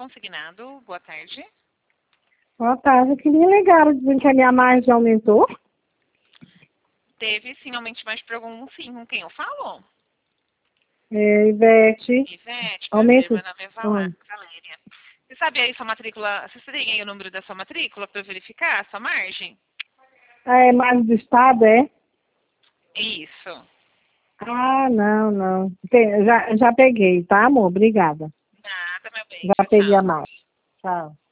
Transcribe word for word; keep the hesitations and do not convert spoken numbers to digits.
consignado. Boa tarde. Boa tarde, eu queria ligar, dizendo que a minha margem aumentou. Teve sim aumente mais por algum sim. Com quem eu falo? É, Ivete. Ivete, prazer, Aumento. meu nome é Vala- Valéria. Você sabe aí sua matrícula, você tem aí o número da sua matrícula para verificar a sua margem? Ah, é mais do estado, é? Isso. Ah, não, não. Tem- já, já peguei, tá, amor? Obrigada. Nada, meu bem. Já Tchau, peguei a tchau. margem. Tchau.